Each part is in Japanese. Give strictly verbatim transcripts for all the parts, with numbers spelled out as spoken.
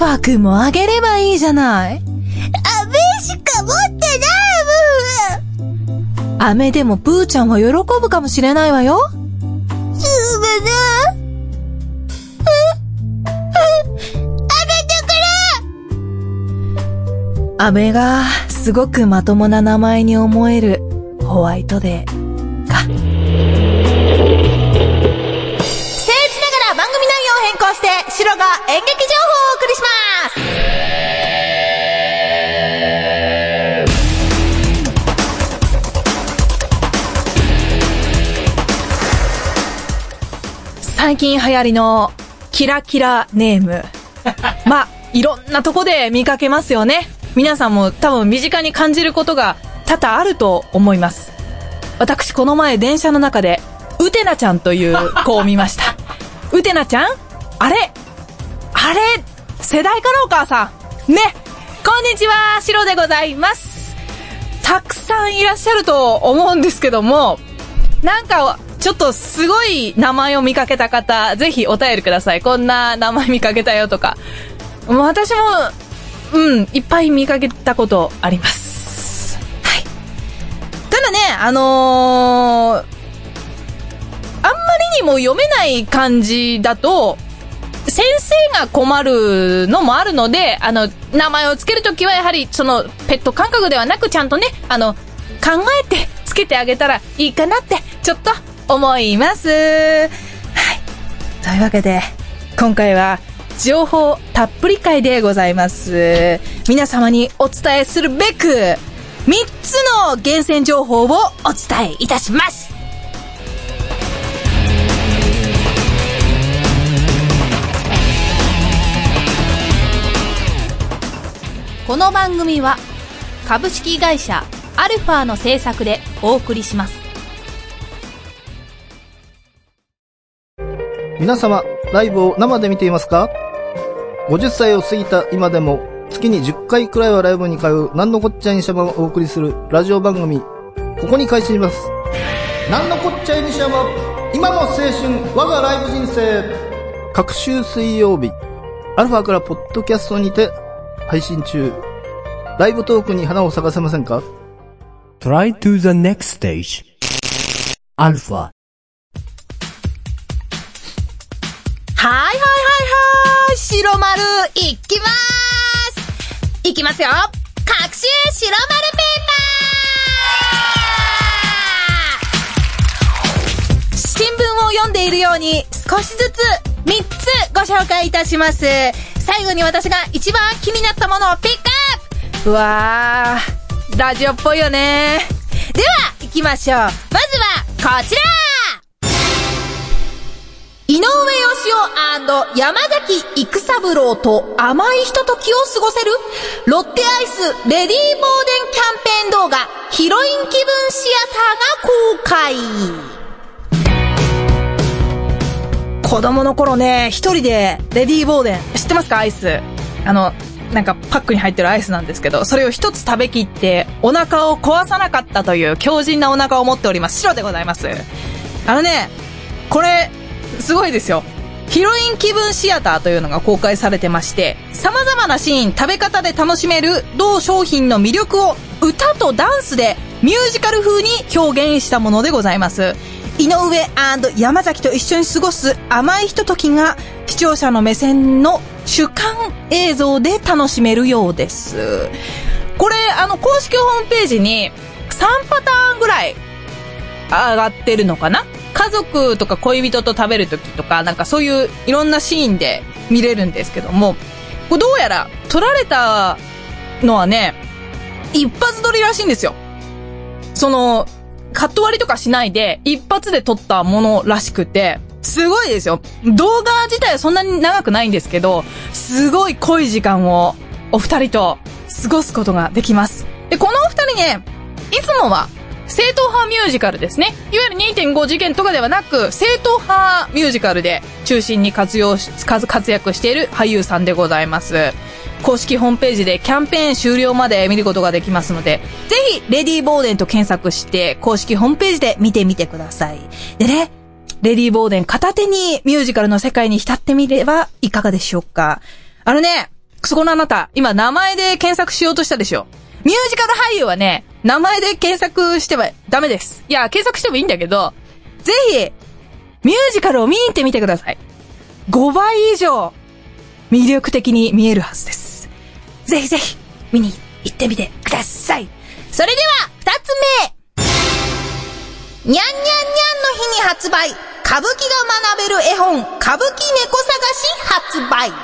ファ君もあげればいいじゃない。 飴しか持ってないもん。 飴でもプーちゃんは喜ぶかもしれないわよ。 すぐね。 飴がすごくまともな名前に思えるホワイトデーか。僭越ながら番組内容を変更してシロが演劇情報をお送りします。最近流行りのキラキラネームまあいろんなとこで見かけますよね。皆さんも多分身近に感じることが多々あると思います。私この前電車の中でウテナちゃんという子を見ました。ウテナちゃん、あれあれ世代かな、お母さんね。こんにちは、シロでございます。たくさんいらっしゃると思うんですけども、なんかちょっとすごい名前を見かけた方、ぜひお便りください。こんな名前見かけたよとか。私もうん、いっぱい見かけたことあります。はい。ただね、あのー、あんまりにも読めない漢字だと、先生が困るのもあるので、あの、名前をつけるときはやはり、その、ペット感覚ではなく、ちゃんとね、あの、考えてつけてあげたらいいかなって、ちょっと思います。はい。というわけで、今回は、情報たっぷり会でございます。皆様にお伝えするべくみっつの厳選情報をお伝えいたします。 この番組は株式会社アルファの制作でお送りします。 皆様、ライブを生で見ていますか？ごじゅっさいを過ぎた今でも月にじゅっかいくらいはライブに通うなんのこっちゃいにしゃばをお送りするラジオ番組、ここに開始します。なんのこっちゃいにしゃば、今の青春我がライブ人生。各週水曜日アルファからポッドキャストにて配信中。ライブトークに花を咲かせませんか？ Try to the next stage アルファ。 はいはいはいはい、白丸いきまーす。いきますよ。各週白丸ペーパー。新聞を読んでいるように少しずつみっつご紹介いたします。最後に私が一番気になったものをピックアップ。うわー、ラジオっぽいよね。では行きましょう。まずはこちら、井上芳雄&山崎育三郎と甘いひとときを過ごせるロッテアイスレディーボーデンキャンペーン動画、ヒロイン気分シアターが公開。子供の頃ね、一人でレディーボーデン知ってますか？アイス、あのなんかパックに入ってるアイスなんですけど、それを一つ食べきってお腹を壊さなかったという強靭なお腹を持っております。白でございます。あのね、これすごいですよ。ヒロイン気分シアターというのが公開されてまして、様々なシーン、食べ方で楽しめる同商品の魅力を歌とダンスでミュージカル風に表現したものでございます。井上&山崎と一緒に過ごす甘いひとときが視聴者の目線の主観映像で楽しめるようです。これあの公式ホームページにさんパターンぐらい上がってるのかな。家族とか恋人と食べるときとか、なんかそういういろんなシーンで見れるんですけども、これどうやら撮られたのはね、一発撮りらしいんですよ。そのカット割りとかしないで一発で撮ったものらしくて、すごいですよ。動画自体はそんなに長くないんですけど、すごい濃い時間をお二人と過ごすことができます。で、このお二人ね、いつもは正統派ミュージカルですね。いわゆる にてんご 次元とかではなく、正統派ミュージカルで中心に活用し、活躍している俳優さんでございます。公式ホームページでキャンペーン終了まで見ることができますので、ぜひレディーボーデンと検索して公式ホームページで見てみてください。でね、レディーボーデン片手にミュージカルの世界に浸ってみればいかがでしょうか。あのね、 そこのあなた、今名前で検索しようとしたでしょ。ミュージカル俳優はね、名前で検索してはダメです。いや、検索してもいいんだけど、ぜひ、ミュージカルを見に行ってみてください。ごばい以上、魅力的に見えるはずです。ぜひぜひ、見に行ってみてください。 それでは、二つ目。にゃんにゃんにゃんの日に発売。歌舞伎が学べる絵本、歌舞伎猫探し発売。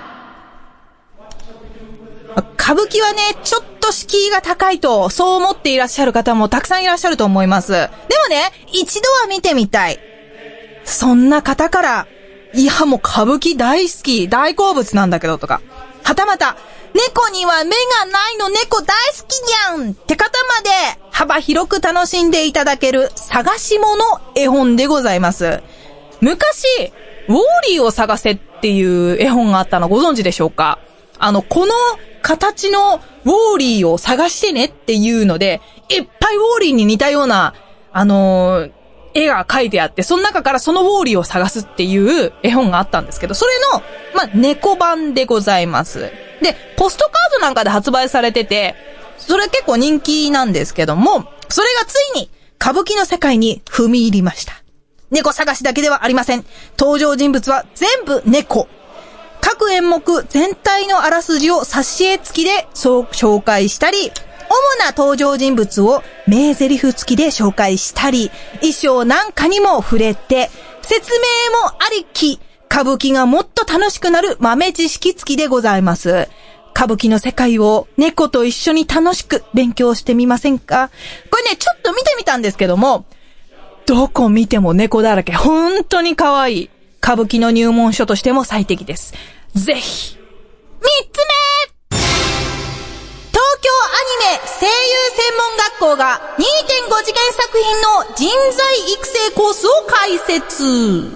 歌舞伎はね、ちょっと敷居が高いと、そう思っていらっしゃる方もたくさんいらっしゃると思います。でもね、一度は見てみたい。そんな方から、いやもう歌舞伎大好き、大好物なんだけどとか、はたまた、猫には目がないの猫大好きじゃんって方まで、幅広く楽しんでいただける探し物絵本でございます。昔、ウォーリーを探せっていう絵本があったのご存知でしょうか？あの、この形のウォーリーを探してねっていうので、いっぱいウォーリーに似たような、あのー、絵が描いてあって、その中からそのウォーリーを探すっていう絵本があったんですけど、それの、まあ、猫版でございます。で、ポストカードなんかで発売されてて、それ結構人気なんですけども、それがついに歌舞伎の世界に踏み入りました。猫探しだけではありません。登場人物は全部猫。各演目全体のあらすじを挿絵付きで紹介したり、主な登場人物を名台詞付きで紹介したり、衣装なんかにも触れて、説明もありき、歌舞伎がもっと楽しくなる豆知識付きでございます。歌舞伎の世界を猫と一緒に楽しく勉強してみませんか？これね、ちょっと見てみたんですけども、どこ見ても猫だらけ。本当に可愛い。歌舞伎の入門書としても最適です。ぜひ。 三つ目。東京アニメ声優専門学校が にてんご 次元作品の人材育成コースを開設。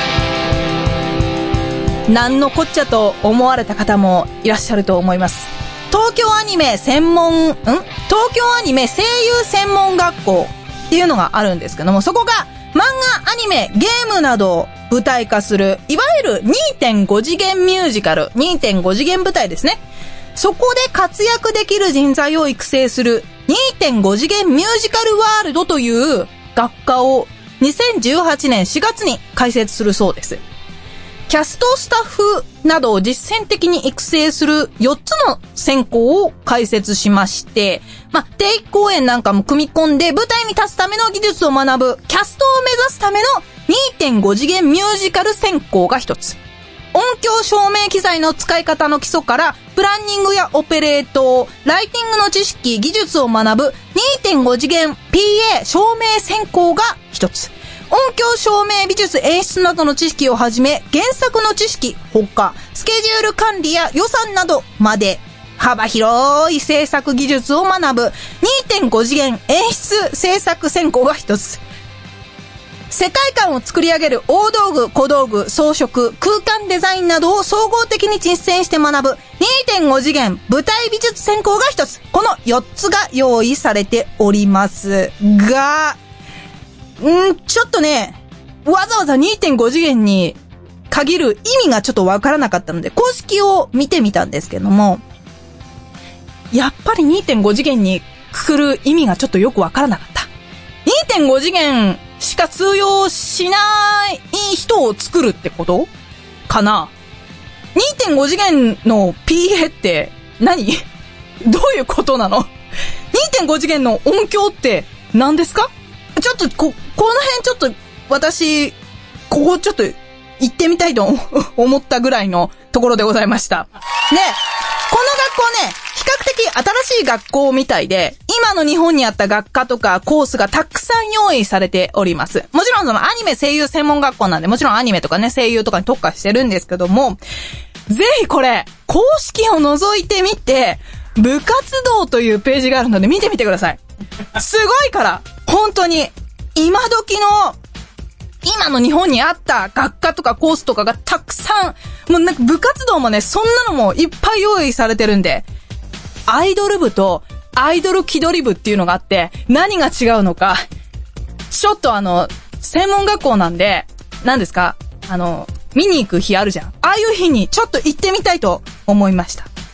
なんのこっちゃと思われた方もいらっしゃると思います。東京アニメ専門、ん東京アニメ声優専門学校っていうのがあるんですけども、そこが漫画、アニメ、ゲームなどを舞台化する、いわゆる にてんご 次元ミュージカル、にてんご 次元舞台ですね。そこで活躍できる人材を育成する にてんご 次元ミュージカルワールドという学科をにせんじゅうはちねんしがつに開設するそうです。キャストスタッフなどを実践的に育成するよっつの専攻を開設しまして、まあ、定期公演なんかも組み込んで舞台に立つための技術を学ぶキャストを目指すための にてんご 次元ミュージカル専攻が一つ。音響照明機材の使い方の基礎からプランニングやオペレート、ライティングの知識、技術を学ぶ にてんご 次元 ピーエー 照明専攻が一つ。音響照明美術演出などの知識をはじめ、原作の知識、他、スケジュール管理や予算などまで、幅広い制作技術を学ぶ にてんご 次元演出制作専攻が一つ。世界観を作り上げる大道具、小道具、装飾、空間デザインなどを総合的に実践して学ぶ にてんご 次元舞台美術専攻が一つ。このよっつが用意されておりますが、んちょっとね、わざわざ にてんご 次元に限る意味がちょっとわからなかったので、公式を見てみたんですけども、やっぱり にてんご 次元にくくる意味がちょっとよくわからなかった。にてんご 次元しか通用しない人を作るってことかな？ にてんご 次元の ピーエー って何？どういうことなの？ にてんご 次元の音響って何ですか？ちょっとこ、この辺ちょっと私、ここちょっと行ってみたいと思ったぐらいのところでございました。で、この学校ね、比較的新しい学校みたいで、今の日本にあった学科とかコースがたくさん用意されております。もちろんそのアニメ声優専門学校なんで、もちろんアニメとかね、声優とかに特化してるんですけども、ぜひこれ、公式を覗いてみて、部活動というページがあるので見てみてください。すごいから本当に今時の今の日本にあった学科とかコースとかがたくさん、もうなんか部活動もね、そんなのもいっぱい用意されてるんで、アイドル部とアイドル気取り部っていうのがあって、何が違うのか、ちょっとあの専門学校なんで、何ですか、あの見に行く日あるじゃん。ああいう日にちょっと行ってみたいと思いました。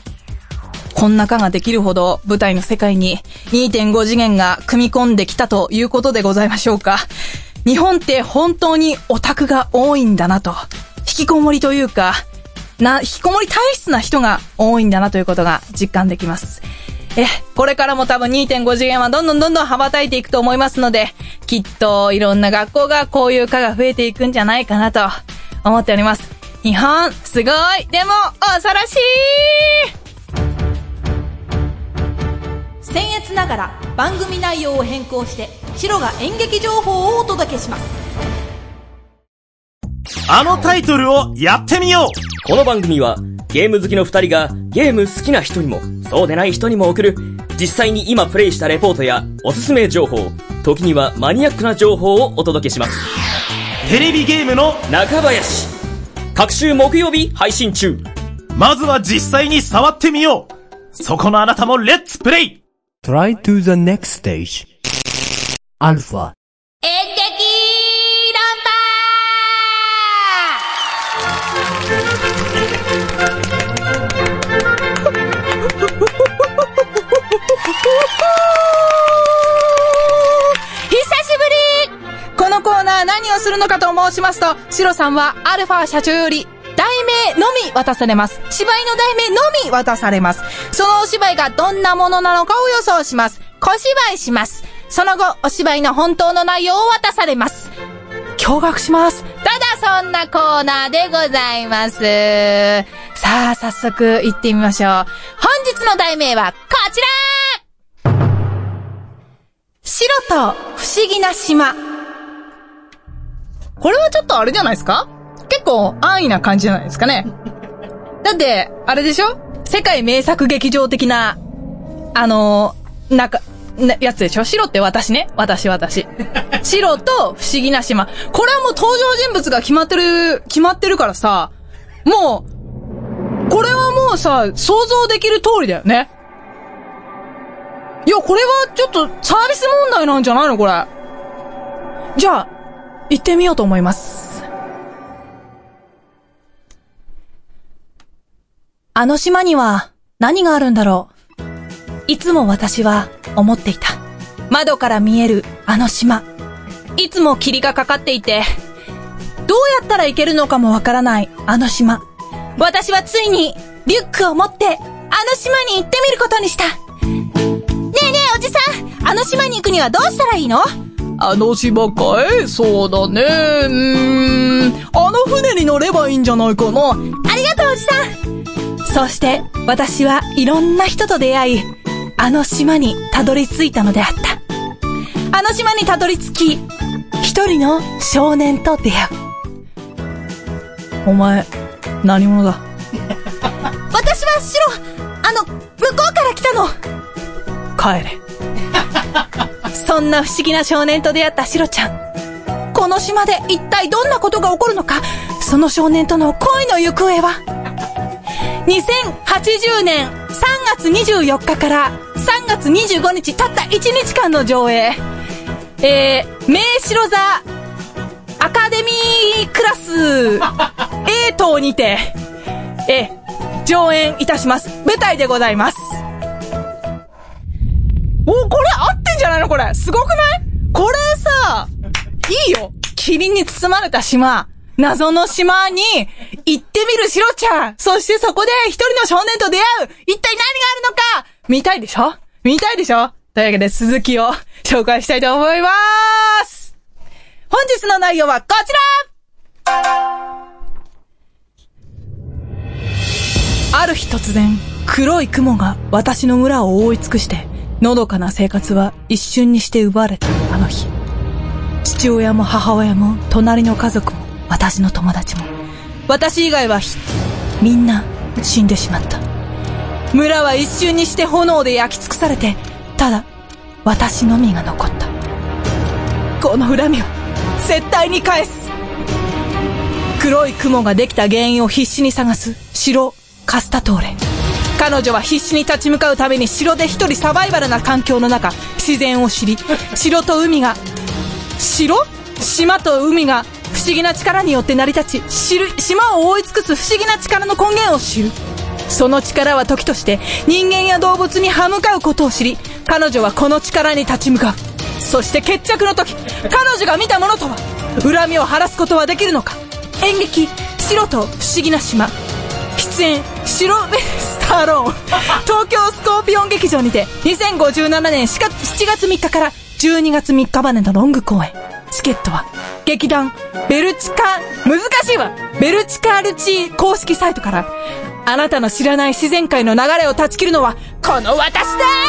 こんな課ができるほど舞台の世界に にてんご 次元が組み込んできたということでございましょうか。日本って本当にオタクが多いんだなと。引きこもりというか、な、引きこもり体質な人が多いんだなということが実感できます。え、これからも多分 にてんご 次元はどんどんどんどん羽ばたいていくと思いますので、きっといろんな学校がこういう科が増えていくんじゃないかなと思っております。日本、すごい！でも、恐ろしい！ 僭越ながら番組内容を変更してシロが演劇情報をお届けします。 あのタイトルをやってみよう。 この番組はゲーム好きの二人がゲーム好きな人にもそうでない人にも送る実際に今プレイしたレポートやおすすめ情報、時にはマニアックな情報をお届けします。 テレビゲームの中林、各週木曜日配信中。 まずは実際に触ってみよう。そこのあなたもレッツプレイ。 Try to the next stage. Alpha. 演劇このコーナー何をするのかと申しますと、シロさんはアルファ社長より題名のみ渡されます。芝居の題名のみ渡されます。そのお芝居がどんなものなのかを予想します。小芝居します。その後、お芝居の本当の内容を渡されます。驚愕します。ただそんなコーナーでございます。さあ、早速行ってみましょう。本日の題名はこちら！白と不思議な島。これはちょっとあれじゃないですか？結構安易な感じじゃないですかね。だって、あれでしょ？世界名作劇場的な、あのー、なんか、な、やつでしょ？白って私ね。私私。白と不思議な島。これはもう登場人物が決まってる、決まってるからさ、もう、これはもうさ、想像できる通りだよね。いや、これはちょっとサービス問題なんじゃないのこれ。じゃあ、行ってみようと思います。あの島には何があるんだろう。いつも私は思っていた。窓から見えるあの島。いつも霧がかかっていて、どうやったら行けるのかもわからないあの島。私はついにリュックを持ってあの島に行ってみることにした。ねえねえおじさん、あの島に行くにはどうしたらいいの？あの島かい？そうだね。うーん。あの船に乗ればいいんじゃないかな。ありがとうおじさん。そして私はいろんな人と出会い、あの島にたどり着いたのであった。あの島にたどり着き、一人の少年と出会う。お前、何者だ？ 私はシロ、あの、向こうから来たの。 帰れ。そんな不思議な少年と出会ったシロちゃん。この島で一体どんなことが起こるのか、その少年との恋の行方は。にせんはちじゅうねんさんがつにじゅうよっかからさんがつにじゅうごにち、たったいちにちかんの上映。えー、名白座アカデミークラス A 棟にて、えー、上演いたします。舞台でございます。お、これ合ってんじゃないのこれ。すごくない？これさ、いいよ。霧に包まれた島。謎の島に行ってみるシロちゃん。そしてそこで一人の少年と出会う。一体何があるのか見たいでしょ？見たいでしょ？というわけで続きを紹介したいと思います。本日の内容はこちら！ある日突然、黒い雲が私の村を覆い尽くして、のどかな生活は一瞬にして奪われたあの日。父親も母親も隣の家族も私の友達も私以外はみんな死んでしまった。村は一瞬にして炎で焼き尽くされて、ただ私のみが残った。この恨みを絶対に返す。黒い雲ができた原因を必死に探す城カスタトーレ。彼女は必死に立ち向かうために城で一人サバイバルな環境の中、自然を知り、城と海が城島と海が不思議な力によって成り立ち、知る島を覆い尽くす不思議な力の根源を知る。 その力は時として人間や動物に歯向かうことを知り、彼女はこの力に立ち向かう。そして決着の時、彼女が見たものとは、恨みを晴らすことはできるのか。演劇白と不思議な島、出演シロベスタローン東京スコーピオン劇場にてにせんごじゅうななねんしちがつみっかからじゅうにがつみっかまでのロング公演。チケットは劇団ベルチカ、難しいわ、ベルチカルチ公式サイトから。あなたの知らない自然界の流れを断ち切るのはこの私だ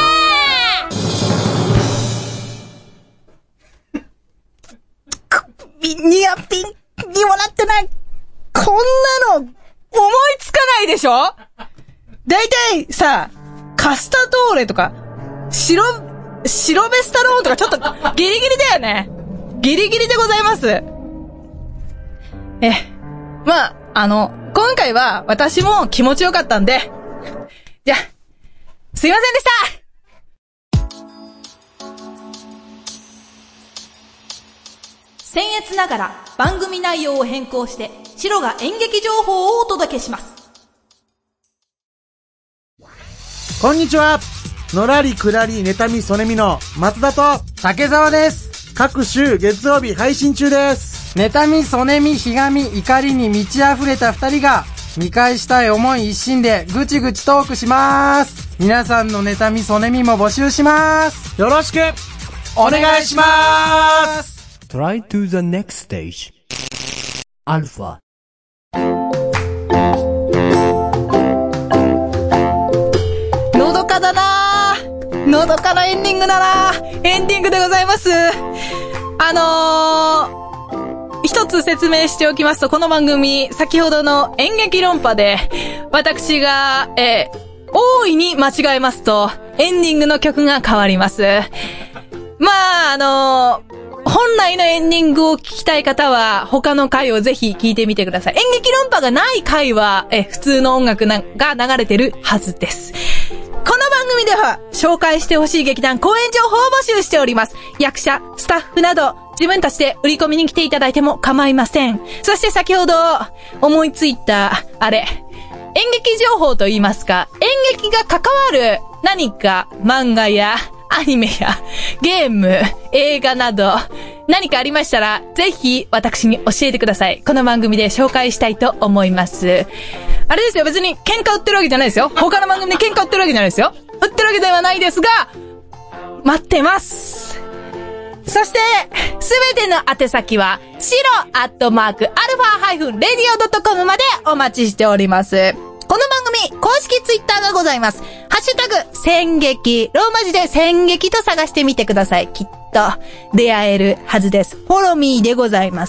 ーニアピンにもなってない。こんなの思いつかないでしょ。だいたいさ、カスタトーレとかシロシロベスタローンとかちょっとギリギリだよね。ギリギリでございます。え、まあ、あの、今回は私も気持ちよかったんで、じゃ、すいませんでした。 僭越ながら番組内容を変更して、シロが演劇情報をお届けします。 こんにちは。のらりくらり妬みそねみの松田と竹澤です。 各週月曜日配信中です。 妬みそねみひがみ怒りに満ち溢れた二人が見返したい思い一心でぐちぐちトークします。皆さんの妬みそねみも募集します。 よろしくお願いします。 Try to the next stage. Alpha. のどかだなぁ。のどかなエンディングだなぁ。エンディングでございます。あのー、一つ説明しておきますと、この番組、先ほどの演劇論破で、私が、えー、大いに間違えますと、エンディングの曲が変わります。まあ、あのー、本来のエンディングを聞きたい方は他の回をぜひ聞いてみてください。演劇論破がない回はえ普通の音楽なが流れてるはずです。この番組では紹介してほしい劇団公演情報を募集しております。役者、スタッフなど自分たちで売り込みに来ていただいても構いません。そして先ほど思いついたあれ、演劇情報と言いますか、演劇が関わる何か漫画やアニメやゲーム、映画など何かありましたらぜひ私に教えてください。この番組で紹介したいと思います。あれですよ、別に喧嘩売ってるわけじゃないですよ。他の番組で喧嘩売ってるわけじゃないですよ。売ってるわけではないですが待ってます。そしてすべての宛先はシロアットマークアルファハイフンレディオドットコムまでお待ちしております。 この番組公式ツイッターがございます。ハッシュタグ戦劇、ローマ字で戦劇と探してみてください。きっと出会えるはずです。フォローミーでございます。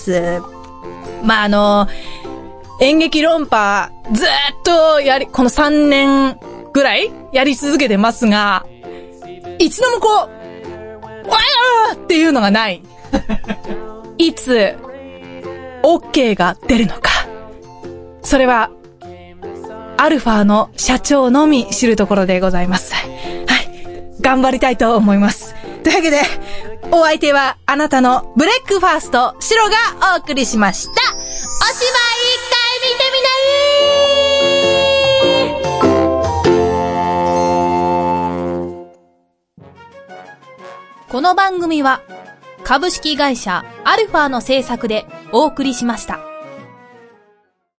まあ、あの演劇論破ずーっとやりこのさんねんぐらいやり続けてますが、一度もこうわーっていうのがない。いつ OK が出るのか、それはアルファの社長のみ知るところでございます。はい。頑張りたいと思います。というわけで、お相手はあなたのブレックファースト、シロがお送りしました。おしまい一回見てみない。 この番組は株式会社アルファの制作でお送りしました。